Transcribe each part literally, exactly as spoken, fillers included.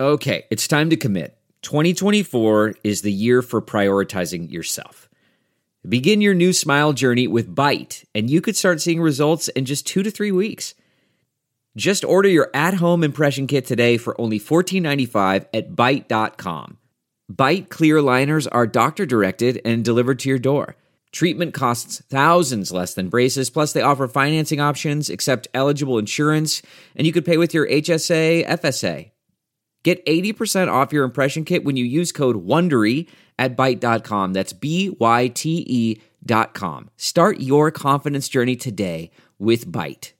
Okay, it's time to commit. twenty twenty-four is the year for prioritizing yourself. Begin your new smile journey with Byte, and you could start seeing results in just two to three weeks. Just order your at-home impression kit today for only fourteen ninety-five at byte dot com. Byte clear aligners are doctor-directed and delivered to your door. Treatment costs thousands less than braces, plus they offer financing options, accept eligible insurance, and you could pay with your H S A, F S A. Get eighty percent off your impression kit when you use code WONDERY at byte dot com. That's B Y T E dot com. Start your confidence journey today with Byte.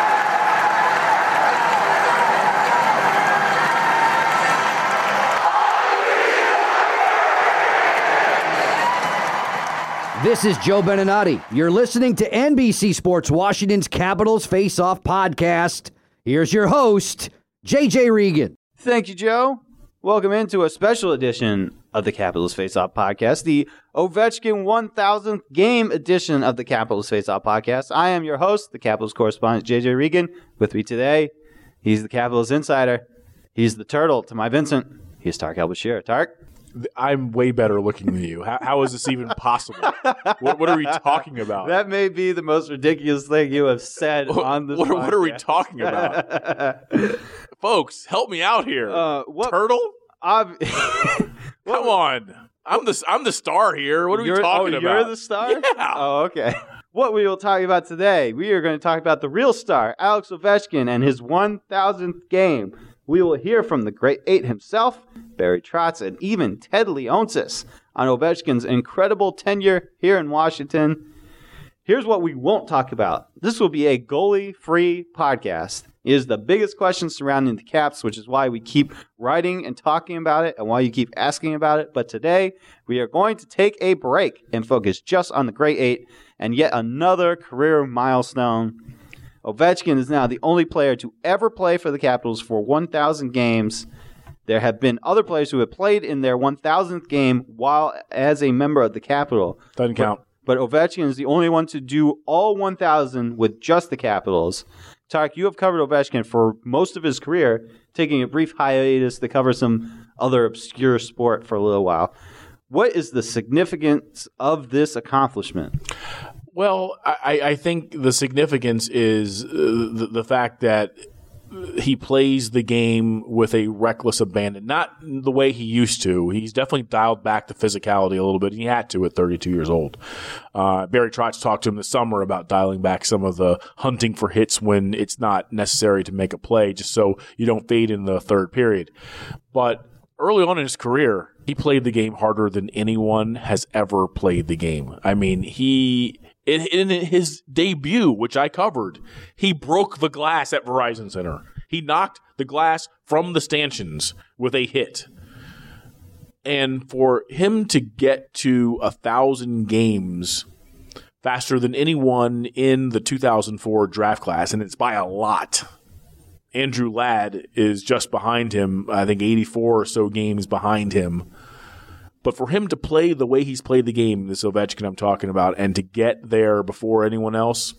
This is Joe Beninati. You're listening to N B C Sports Washington's Capitals Face-Off podcast. Here's your host, J J Regan. Thank you, Joe. Welcome into a special edition of the Capitals Face-Off podcast, the Ovechkin one thousandth game edition of the Capitals Face-Off podcast. I am your host, the Capitals correspondent, J J Regan. With me today, he's the Capitals insider. He's the turtle to my Vincent. He's Tark El-Bashir. Tark? I'm way better looking than you. How, how is this even possible? What, what are we talking about? That may be the most ridiculous thing you have said what, on this what, podcast. What are we talking about? Folks, help me out here. Uh, what, Turtle? Ob- Come on. I'm the I'm the star here. What are you're, we talking oh, about? You're the star? Yeah. Oh, okay. What we will talk about today, we are going to talk about the real star, Alex Ovechkin, and his one thousandth game. We will hear from the Great Eight himself, Barry Trotz, and even Ted Leonsis on Ovechkin's incredible tenure here in Washington. Here's what we won't talk about. This will be a goalie-free podcast. It is the biggest question surrounding the Caps, which is why we keep writing and talking about it and why you keep asking about it. But today, we are going to take a break and focus just on the Great Eight and yet another career milestone. Ovechkin is now the only player to ever play for the Capitals for one thousand games. There have been other players who have played in their one thousandth game while as a member of the Capital. Doesn't count. But, but Ovechkin is the only one to do all one thousand with just the Capitals. Tark, you have covered Ovechkin for most of his career, taking a brief hiatus to cover some other obscure sport for a little while. What is the significance of this accomplishment? Well, I, I think the significance is uh, the, the fact that he plays the game with a reckless abandon. Not the way he used to. He's definitely dialed back the physicality a little bit. He had to at thirty-two years old. Uh, Barry Trotz talked to him this summer about dialing back some of the hunting for hits when it's not necessary to make a play, just so you don't fade in the third period. But early on in his career, he played the game harder than anyone has ever played the game. I mean, he... In, in his debut, which I covered, he broke the glass at Verizon Center. He knocked the glass from the stanchions with a hit. And for him to get to a thousand games faster than anyone in the two thousand four draft class, and it's by a lot. Andrew Ladd is just behind him, I think eighty-four or so games behind him. But for him to play the way he's played the game, this Ovechkin I'm talking about, and to get there before anyone else,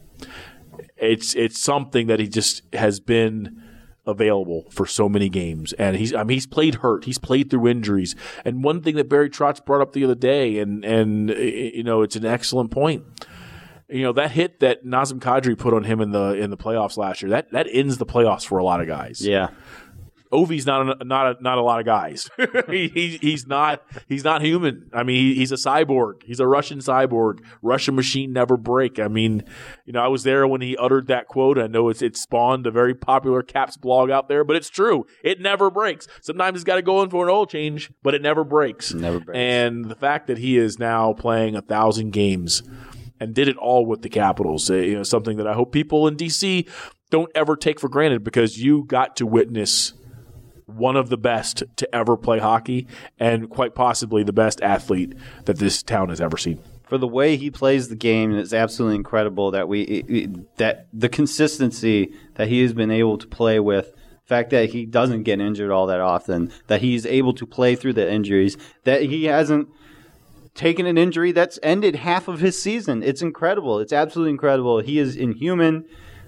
it's it's something that he just has been available for so many games. And he's I mean he's played hurt, he's played through injuries. And one thing that Barry Trotz brought up the other day, and and you know it's an excellent point. You know, that hit that Nazem Kadri put on him in the in the playoffs last year, that that ends the playoffs for a lot of guys. Yeah. Ovi's not a, not a, not a lot of guys. he, he he's not he's not human. I mean, he, he's a cyborg. He's a Russian cyborg. Russian machine never break. I mean, you know, I was there when he uttered that quote. I know it's it spawned a very popular Caps blog out there, but it's true. It never breaks. Sometimes it's got to go in for an oil change, but it never breaks. Never breaks. And the fact that he is now playing a thousand games and did it all with the Capitals, you know, something that I hope people in D C don't ever take for granted, because you got to witness one of the best to ever play hockey, and quite possibly the best athlete that this town has ever seen. For the way he plays the game, it's absolutely incredible that we that the consistency that he has been able to play with, the fact that he doesn't get injured all that often, that he's able to play through the injuries, that he hasn't taken an injury that's ended half of his season. It's incredible. It's absolutely incredible. He is inhuman.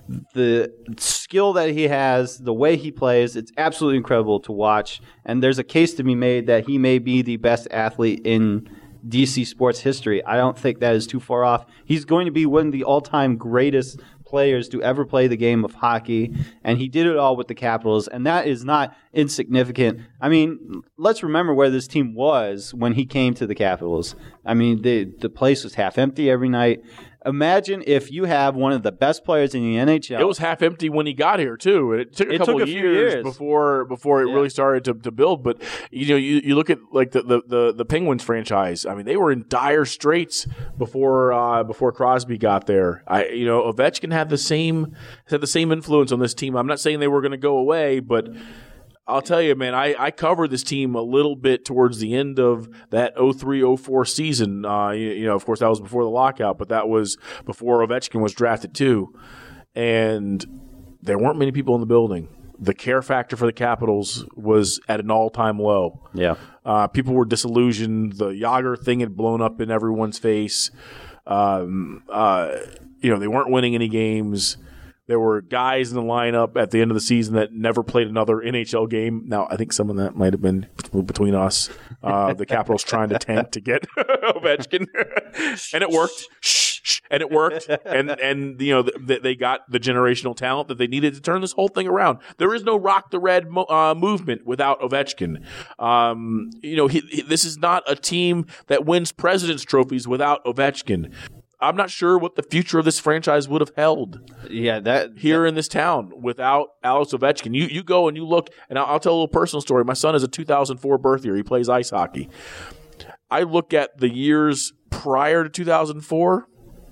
the skill that he has, the way he plays, it's absolutely incredible to watch. And there's a case to be made that he may be the best athlete in D C sports history. I don't think that is too far off. He's going to be one of the all-time greatest players to ever play the game of hockey, and he did it all with the Capitals, and that is not insignificant. I mean, let's remember where this team was when he came to the Capitals. I mean, the the place was half empty every night. Imagine if you have one of the best players in the N H L. It was half empty when he got here too, and it took a it couple took a of few years, years before before it yeah. really started to, to build. But you know, you, you look at like the, the, the, the Penguins franchise. I mean, they were in dire straits before uh, before Crosby got there. I you know, Ovechkin had the same had the same influence on this team. I'm not saying they were going to go away, but I'll tell you, man, I, I covered this team a little bit towards the end of that oh three oh four season. Uh, you, you know, of course, that was before the lockout, but that was before Ovechkin was drafted too. And there weren't many people in the building. The care factor for the Capitals was at an all-time low. Yeah. Uh, people were disillusioned. The Yager thing had blown up in everyone's face. Um, uh, you know, they weren't winning any games. There were guys in the lineup at the end of the season that never played another N H L game. Now, I think some of that might have been between us. Uh, the Capitals trying to tank to get Ovechkin. And it worked. And it worked. And, and you know, th- they got the generational talent that they needed to turn this whole thing around. There is no Rock the Red mo- uh, movement without Ovechkin. Um, you know, he, he, this is not a team that wins President's trophies without Ovechkin. I'm not sure what the future of this franchise would have held. Yeah, that here that, in this town without Alex Ovechkin. You you go and you look, and I'll, I'll tell a little personal story. My son is a two thousand four birth year. He plays ice hockey. I look at the years prior to two thousand four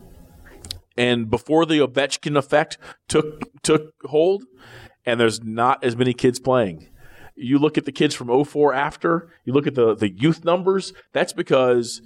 and before the Ovechkin effect took took hold, and there's not as many kids playing. You look at the kids from oh four after, you look at the, the youth numbers, that's because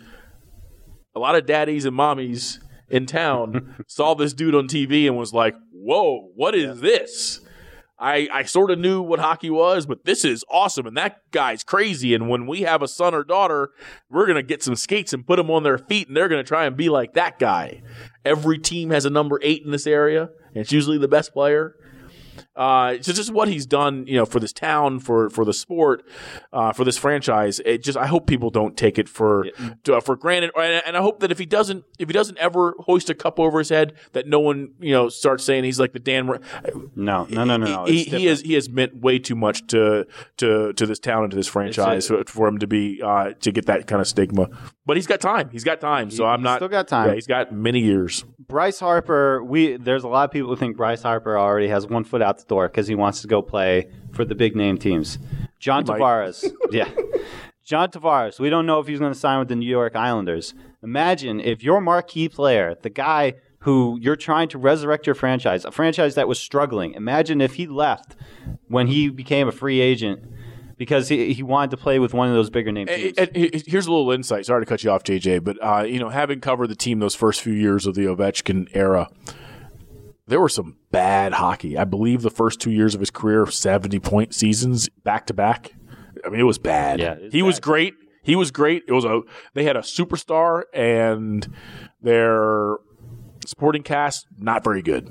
a lot of daddies and mommies in town saw this dude on T V and was like, whoa, what is yeah. this? I, I sort of knew what hockey was, but this is awesome, and that guy's crazy, and when we have a son or daughter, we're going to get some skates and put them on their feet, and they're going to try and be like that guy. Every team has a number eight in this area, and it's usually the best player. Uh, it's just what he's done, you know, for this town, for, for the sport, uh, for this franchise. It just, I hope people don't take it for yeah. uh, for granted, and, and I hope that if he doesn't, if he doesn't ever hoist a cup over his head, that no one, you know, starts saying he's like the Dan. No, no, no, no, no. He, he has he has meant way too much to to to this town and to this franchise for, for him to be uh, to get that kind of stigma. But he's got time. He's got time. So he, I'm not still got time. Yeah, he's got many years. Bryce Harper, we there's a lot of people who think Bryce Harper already has one foot out the door because he wants to go play for the big name teams. John he Tavares, yeah, John Tavares. We don't know if he's going to sign with the New York Islanders. Imagine if your marquee player, the guy who you're trying to resurrect your franchise, a franchise that was struggling. Imagine if he left when he became a free agent because he, he wanted to play with one of those bigger name teams. And, and, and here's a little insight. Sorry to cut you off, J J, but uh, you know, having covered the team those first few years of the Ovechkin era, there were some bad hockey. I believe the first two years of his career, seventy-point seasons back to back. I mean, it was bad. Yeah, was he bad. was great. He was great. It was a they had a superstar, and their supporting cast not very good.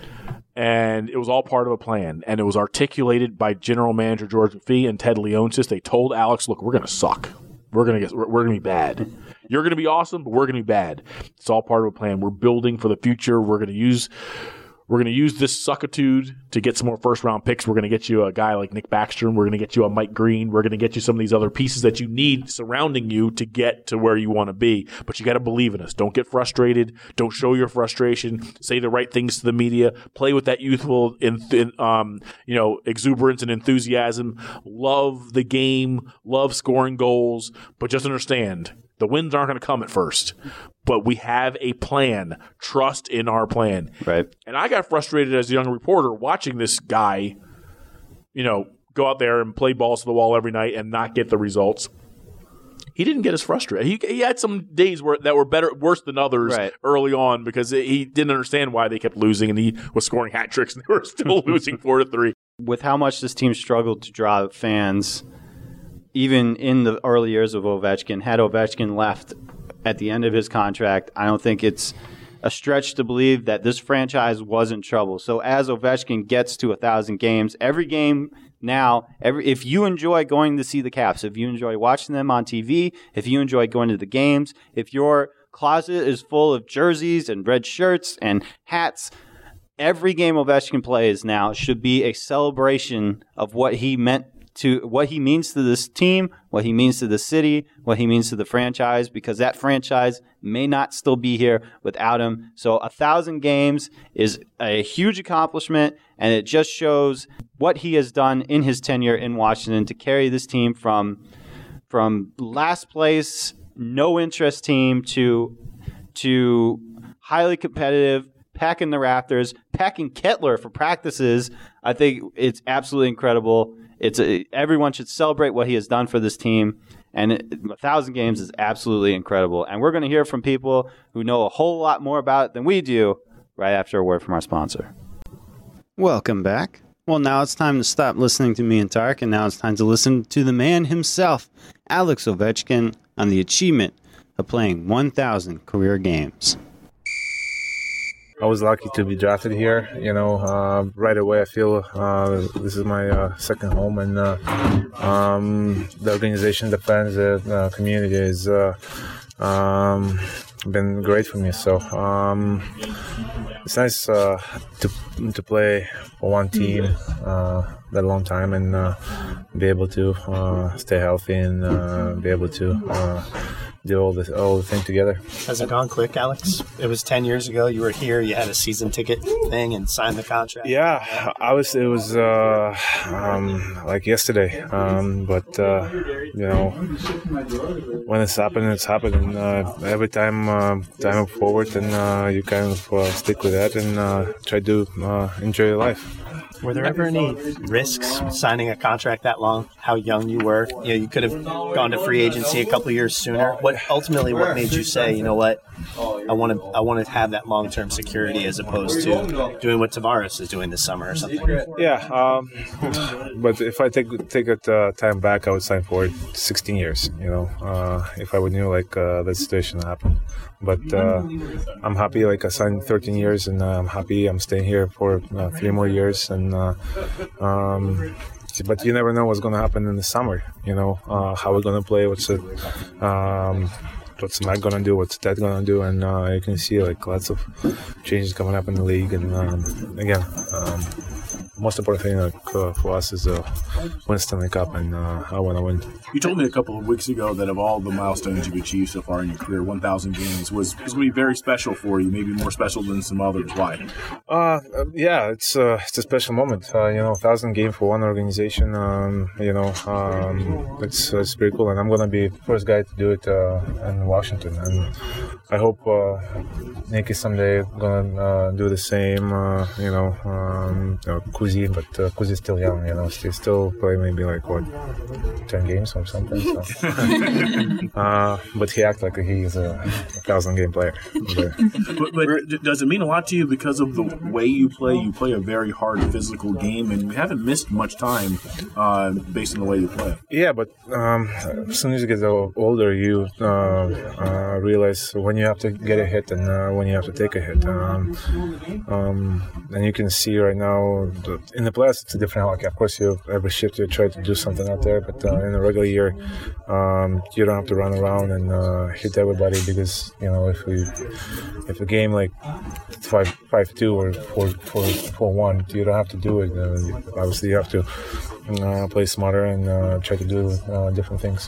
And it was all part of a plan, and it was articulated by General Manager George McPhee and Ted Leonsis. They told Alex, "Look, we're going to suck. We're going to get. We're, we're going to be bad. You're going to be awesome, but we're going to be bad. It's all part of a plan. We're building for the future. We're going to use." We're going to use this suckitude to get some more first-round picks. We're going to get you a guy like Nick Backstrom. We're going to get you a Mike Green. We're going to get you some of these other pieces that you need surrounding you to get to where you want to be. But you got to believe in us. Don't get frustrated. Don't show your frustration. Say the right things to the media. Play with that youthful, in, in, um, you know, exuberance and enthusiasm. Love the game. Love scoring goals. But just understand, the wins aren't going to come at first. But we have a plan. Trust in our plan. Right. And I got frustrated as a young reporter watching this guy, you know, go out there and play balls to the wall every night and not get the results. He didn't get as frustrated. He, he had some days where that were better, worse than others right. early on because he didn't understand why they kept losing, and he was scoring hat tricks and they were still losing four to three. With how much this team struggled to draw fans, even in the early years of Ovechkin, had Ovechkin left at the end of his contract, I don't think it's a stretch to believe that this franchise was in trouble. So as Ovechkin gets to a thousand games, every game now, every if you enjoy going to see the Caps, if you enjoy watching them on T V, if you enjoy going to the games, if your closet is full of jerseys and red shirts and hats, every game Ovechkin plays now should be a celebration of what he meant to what he means to this team, what he means to the city, what he means to the franchise, because that franchise may not still be here without him. So a thousand games is a huge accomplishment, and it just shows what he has done in his tenure in Washington to carry this team from from last place, no interest team to to highly competitive, packing the rafters, packing Kettler for practices. I think it's absolutely incredible. It's a, everyone should celebrate what he has done for this team, and it, a thousand games is absolutely incredible. And we're going to hear from people who know a whole lot more about it than we do right after a word from our sponsor. Welcome back. Well, now it's time to stop listening to me and Tark, and now it's time to listen to the man himself, Alex Ovechkin, on the achievement of playing one thousand career games. I was lucky to be drafted here. You know, uh, right away I feel uh, this is my uh, second home, and uh, um, the organization, the fans, the uh, community has uh, um, been great for me. So um, it's nice uh, to to play for one team uh, that long time and uh, be able to uh, stay healthy and uh, be able to. Uh, do all the all the thing together. Has it gone quick, Alex? It was ten years ago. You were here. You had a season ticket thing and signed the contract. Yeah, I was. It was uh, um, like yesterday. Um, but uh, you know, when it's happening, it's happening. Uh, every time, uh, time forward, and uh, you kind of uh, stick with that and uh, try to uh, enjoy your life. Were there ever any risks signing a contract that long? How young you were? You know, you could have gone to free agency a couple of years sooner. What ultimately, what made you say, you know what, I want to, I want to have that long-term security as opposed to doing what Tavares is doing this summer or something? Yeah, um, but if I take take it uh, time back, I would sign for sixteen years. You know, uh, if I would knew like uh, that situation happened. But uh, I'm happy. Like I signed thirteen years, and uh, I'm happy. I'm staying here for uh, three more years, and uh, um, but you never know what's going to happen in the summer. You know uh, how we're going to play. What's it? Um, what's Matt going to do? What's Ted going to do? And uh, you can see like lots of changes coming up in the league. And um, again. Um, most important thing like, uh, for us is uh, win Stanley Cup, and uh, I want to win. You told me a couple of weeks ago that of all the milestones you've achieved so far in your career, one thousand games was, was going to be very special for you, maybe more special than some others. Why? Uh, yeah, it's uh, it's a special moment. Uh, you know, one thousand games for one organization. Um, you know, um, it's it's pretty cool, and I'm gonna be the first guy to do it uh, in Washington, and I hope uh, Nick is someday gonna uh, do the same. Uh, you know. Um, you know Kuzi, but uh, Kuzi's still young, you know. He's still playing maybe like what, ten games or something. So. uh, but he acts like he's a, a thousand game player. But, but, but does it mean a lot to you because of the way you play? You play a very hard physical game, and you haven't missed much time uh, based on the way you play. Yeah, but um, as soon as you get older, you uh, uh, realize when you have to get a hit and uh, when you have to take a hit. Um, um, and you can see right now. In the playoffs, it's a different hockey. Of course, you every shift you try to do something out there, but uh, in a regular year, um, you don't have to run around and uh, hit everybody because you know if we if a game like five five two or four four four one, you don't have to do it. Uh, obviously, you have to uh, play smarter and uh, try to do uh, different things.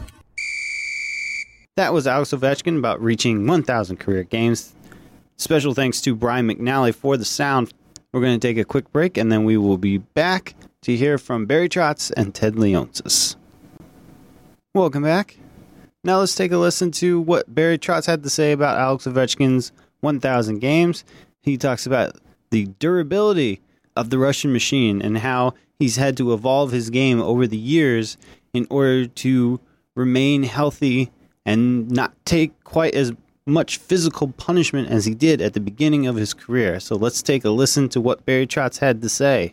That was Alex Ovechkin about reaching one thousand career games. Special thanks to Brian McNally for the sound. We're going to take a quick break, and then we will be back to hear from Barry Trotz and Ted Leonsis. Welcome back. Now let's take a listen to what Barry Trotz had to say about Alex Ovechkin's one thousand games. He talks about the durability of the Russian machine and how he's had to evolve his game over the years in order to remain healthy and not take quite as much physical punishment as he did at the beginning of his career. So let's take a listen to what Barry Trotz had to say.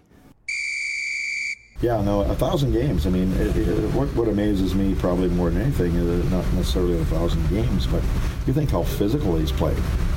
Yeah, no, a thousand games. I mean, it, it, what, what amazes me probably more than anything is not necessarily a thousand games, but you think how physical he's played.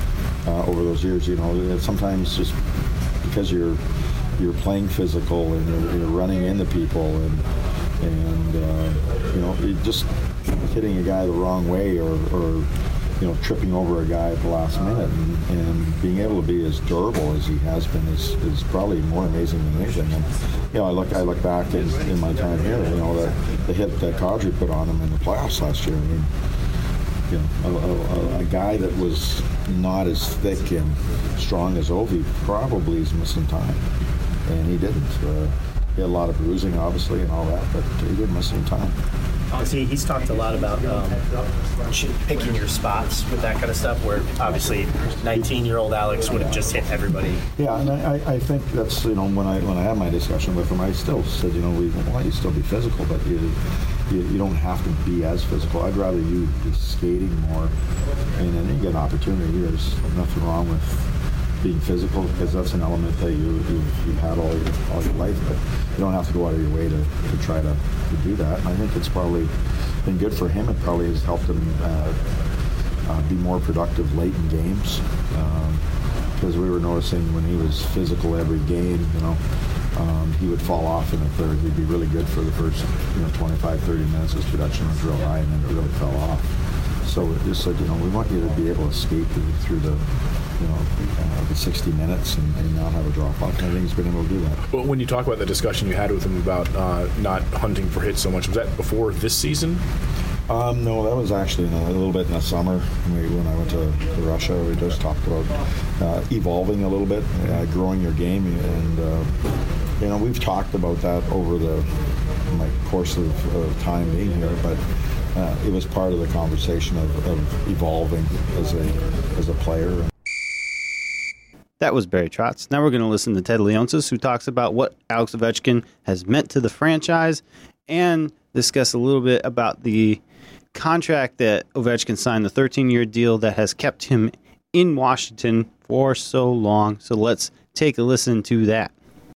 uh, over those years. You know, sometimes just because you're you're playing physical and you're, you're running into people and and uh, you know, it just hitting a guy the wrong way or, or you know, tripping over a guy at the last minute and, and being able to be as durable as he has been is, is probably more amazing than anything. And you know, I look I look back in, in my time here, you know, the, the hit that Kadri put on him in the playoffs last year. I mean, you know, a, a, a guy that was not as thick and strong as Ovi probably is missing time, and he didn't. Uh, he had a lot of bruising, obviously, and all that, but he didn't miss any time. See, he's talked a lot about um, picking your spots with that kind of stuff, where obviously nineteen-year-old Alex would have just hit everybody. Yeah, and I, I think that's, you know, when I when I had my discussion with him, I still said, you know, we want you to still be physical, but you, you you don't have to be as physical. I'd rather you be skating more, and then you get an opportunity. There's nothing wrong with being physical, because that's an element that you, you've, you've had all your, all your life, but you don't have to go out of your way to, to try to, to do that. And I think it's probably been good for him. It probably has helped him uh, uh, be more productive late in games, because um, we were noticing when he was physical every game, you know, um, he would fall off in the third. He'd be really good for the first, you know, twenty-five, thirty minutes. His production was real high, and then it really fell off. So it just said, you know, we want you to be able to skate through the you know, uh, the sixty minutes and, and not have a drop off. And I think he's been able to do that. Well, when you talk about the discussion you had with him about uh, not hunting for hits so much, was that before this season? Um, no, that was actually in a, a little bit in the summer when I went to, to Russia. We just talked about uh, evolving a little bit, uh, growing your game, and uh, you know, we've talked about that over the my course of, of time being here, but. Uh, it was part of the conversation of, of evolving as a as a player. That was Barry Trotz. Now we're going to listen to Ted Leonsis, who talks about what Alex Ovechkin has meant to the franchise and discuss a little bit about the contract that Ovechkin signed, the thirteen-year deal that has kept him in Washington for so long. So let's take a listen to that.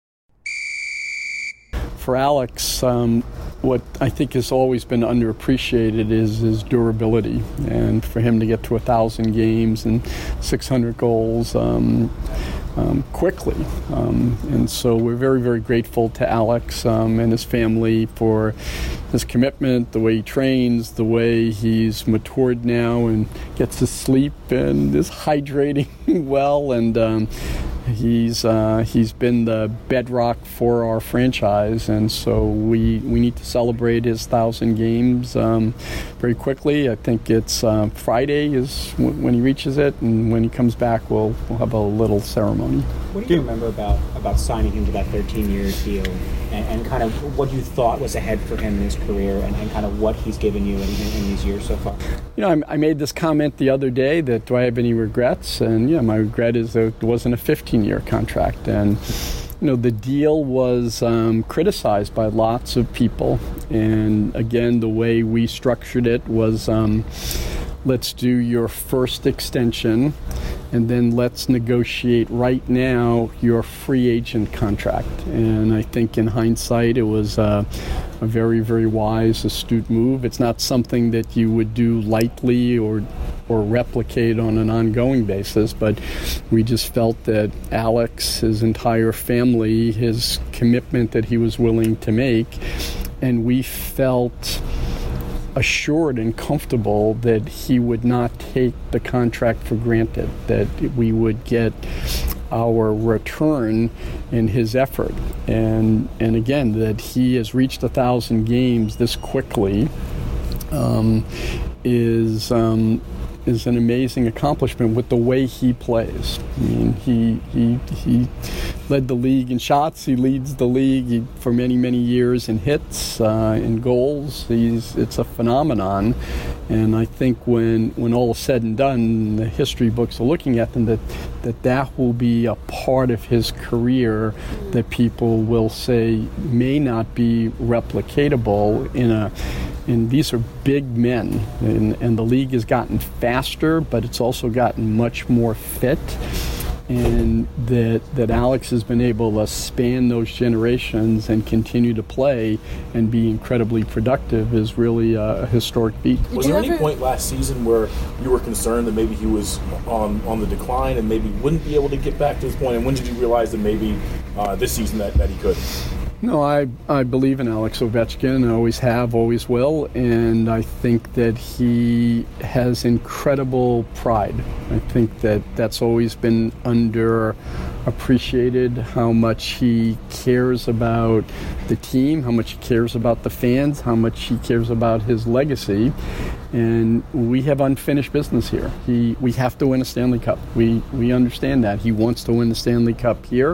For Alex, um, what I think has always been underappreciated is his durability, and for him to get to a thousand games and six hundred goals um, um, quickly. Um, and so we're very, very grateful to Alex um, and his family for his commitment, the way he trains, the way he's matured now and gets his sleep and is hydrating well, and um, He's uh, he's been the bedrock for our franchise, and so we we need to celebrate his thousand games um, very quickly. I think it's uh, Friday is w- when he reaches it, and when he comes back, we'll we'll have a little ceremony. What do you remember about, about signing him to that thirteen-year deal, and, and kind of what you thought was ahead for him in his career, and, and kind of what he's given you in, in these years so far? You know, I, I made this comment the other day that do I have any regrets? And yeah, my regret is that it wasn't a fifteen-year contract, and you know, the deal was um, criticized by lots of people, and again, the way we structured it was um, let's do your first extension, and then let's negotiate right now your free agent contract. And I think in hindsight, it was uh, a very, very wise, astute move. It's not something that you would do lightly or or replicate on an ongoing basis, but we just felt that Alex, his entire family, his commitment that he was willing to make, and we felt assured and comfortable that he would not take the contract for granted, that we would get our return in his effort. And and again, that he has reached a thousand games this quickly um, is um, is an amazing accomplishment with the way he plays. I mean, he he he led the league in shots. He leads the league for many, many years in hits, uh, in goals. He's it's a phenomenon. And I think when when all is said and done, the history books are looking at them, that that that will be a part of his career that people will say may not be replicatable in a And these are big men, and, and the league has gotten faster, but it's also gotten much more fit. and that that Alex has been able to span those generations and continue to play and be incredibly productive is really a historic feat. Was there any point last season where you were concerned that maybe he was on, on the decline and maybe wouldn't be able to get back to this point? And when did you realize that maybe uh, this season that, that he could? No, I, I believe in Alex Ovechkin. I always have, always will, and I think that he has incredible pride. I think that that's always been underappreciated, how much he cares about the team, how much he cares about the fans, how much he cares about his legacy. And we have unfinished business here. He, we have to win a Stanley Cup. We we understand that. He wants to win the Stanley Cup here,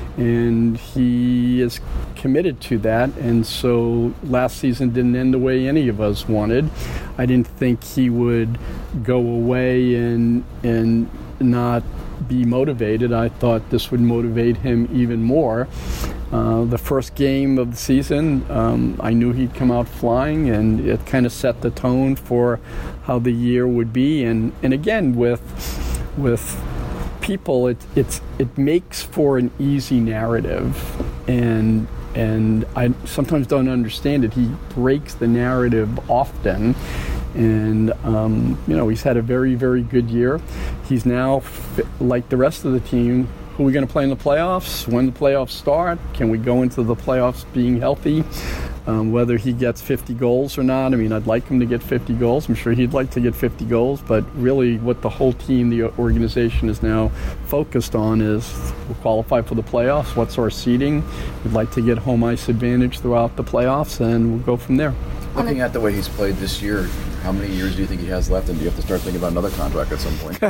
and he is committed to that. And so last season didn't end the way any of us wanted. I didn't think he would go away and and not be motivated. I thought this would motivate him even more. Uh, the first game of the season, um, I knew he'd come out flying, and it kind of set the tone for how the year would be. And, and again, with with people, it it's it makes for an easy narrative, and and I sometimes don't understand it. He breaks the narrative often. And, um, you know, he's had a very, very good year. He's now, like the rest of the team, who are we going to play in the playoffs? When the playoffs start? Can we go into the playoffs being healthy? Um, whether he gets fifty goals or not, I mean, I'd like him to get fifty goals. I'm sure he'd like to get fifty goals. But really what the whole team, the organization is now focused on is we'll qualify for the playoffs. What's our seeding? We'd like to get home ice advantage throughout the playoffs, and we'll go from there. Looking at the way he's played this year, how many years do you think he has left, and do you have to start thinking about another contract at some point?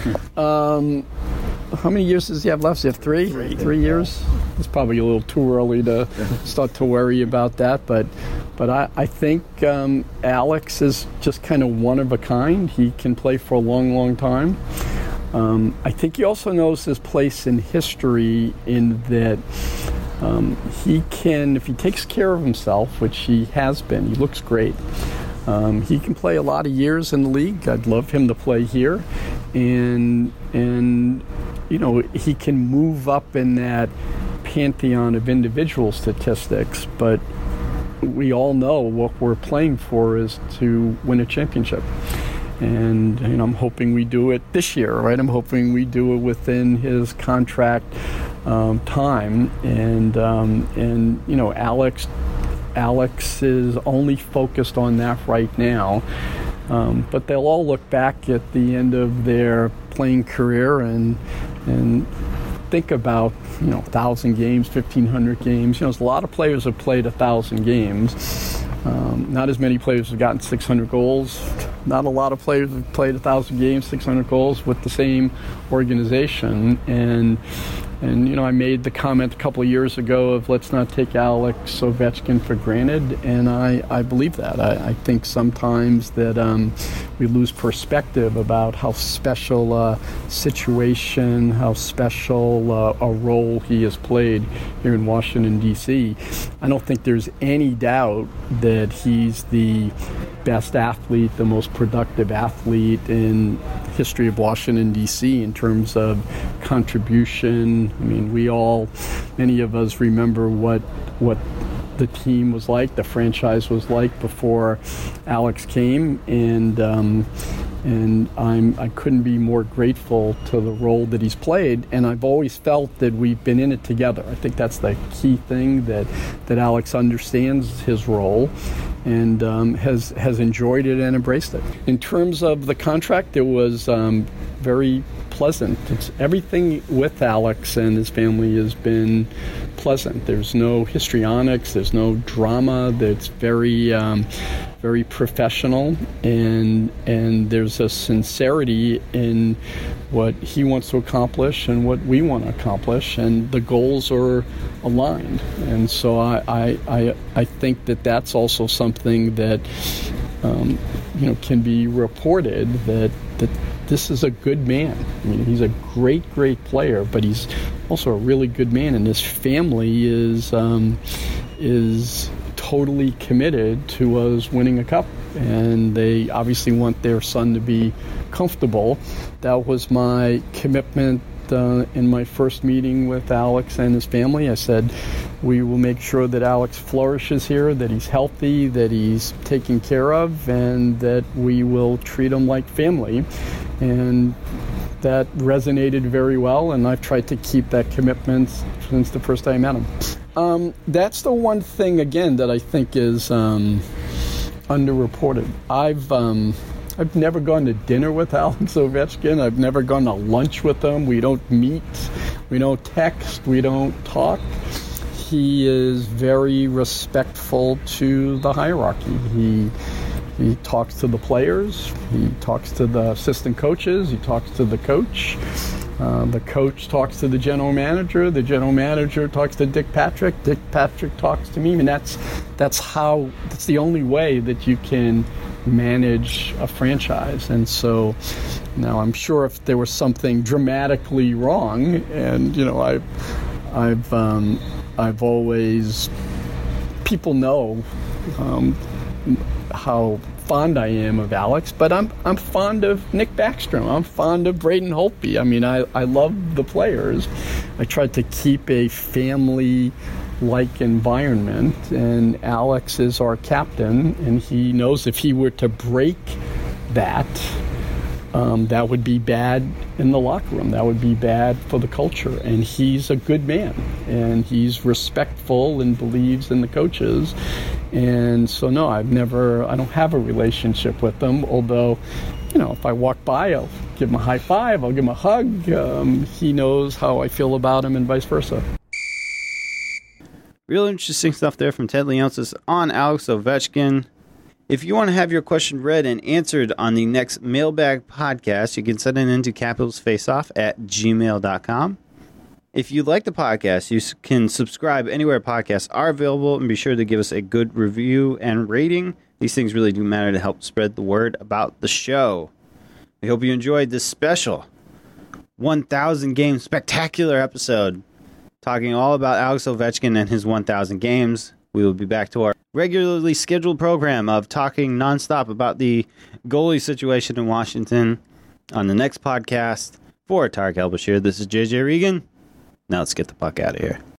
um, how many years does he have left? Does he have three? Three, three years? It's probably a little too early to start to worry about that, but but I, I think um, Alex is just kind of one of a kind. He can play for a long, long time. Um, I think he also knows his place in history in that Um, he can, if he takes care of himself, which he has been, he looks great. Um, he can play a lot of years in the league. I'd love him to play here. And, and you know, he can move up in that pantheon of individual statistics, but we all know what we're playing for is to win a championship. And you know, I'm hoping we do it this year, right? I'm hoping we do it within his contract um, time. And um, and you know, Alex, Alex is only focused on that right now. Um, but they'll all look back at the end of their playing career and and think about, you know, one thousand games, fifteen hundred games. You know, there's a lot of players have played one thousand games. Um, not as many players have gotten six hundred goals. Not a lot of players have played one thousand games, six hundred goals with the same organization. And, and you know, I made the comment a couple of years ago of let's not take Alex Ovechkin for granted, and I, I believe that. I, I think sometimes that um, we lose perspective about how special a situation, how special uh, a role he has played here in Washington, D C I don't think there's any doubt that he's the best athlete, the most productive athlete in history of Washington, D C in terms of contribution. I mean, we all, many of us remember what what the team was like, the franchise was like before Alex came, and um, and I'm I couldn't be more grateful to the role that he's played, and I've always felt that we've been in it together. I think that's the key thing, that that Alex understands his role and um, has has enjoyed it and embraced it. In terms of the contract, it was um, very pleasant. It's, everything with Alex and his family has been pleasant. There's no histrionics, there's no drama. That's very um, very professional, and and there's a sincerity in what he wants to accomplish and what we want to accomplish, and the goals are aligned. And so I I, I, I think that that's also something that um, you know can be reported, that that this is a good man. I mean, he's a great, great player, but he's also a really good man, and his family is um, is totally committed to us winning a cup, and they obviously want their son to be comfortable. That was my commitment uh, in my first meeting with Alex and his family. I said, we will make sure that Alex flourishes here, that he's healthy, that he's taken care of, and that we will treat him like family. And that resonated very well, and I've tried to keep that commitment since the first time I met him. Um, that's the one thing, again, that I think is um, underreported. I've um, I've never gone to dinner with Alex Ovechkin. I've never gone to lunch with him. We don't meet. We don't text. We don't talk. He is very respectful to the hierarchy. He he talks to the players. He talks to the assistant coaches. He talks to the coach. Uh, the coach talks to the general manager. The general manager talks to Dick Patrick. Dick Patrick talks to me. I mean, that's that's how. That's the only way that you can manage a franchise. And so now I'm sure if there was something dramatically wrong, and you know, I've I've um, I've always people know um, how fond I am of Alex, but I'm I'm fond of Nick Backstrom. I'm fond of Braden Holtby. I mean, I, I love the players. I tried to keep a family-like environment, and Alex is our captain, and he knows if he were to break that, um, that would be bad in the locker room. That would be bad for the culture. And he's a good man, and he's respectful and believes in the coaches. And so, no, I've never, I don't have a relationship with them, although, you know, if I walk by, I'll give him a high five, I'll give him a hug. Um, he knows how I feel about him and vice versa. Real interesting stuff there from Ted Leonsis on Alex Ovechkin. If you want to have your question read and answered on the next Mailbag podcast, you can send it into capitalsfaceoff at gmail dot com. If you like the podcast, you can subscribe anywhere podcasts are available, and be sure to give us a good review and rating. These things really do matter to help spread the word about the show. We hope you enjoyed this special one thousand game spectacular episode talking all about Alex Ovechkin and his one thousand games. We will be back to our regularly scheduled program of talking nonstop about the goalie situation in Washington on the next podcast. For Tarek El-Bashir, this is J J Regan. Now let's get the puck out of here.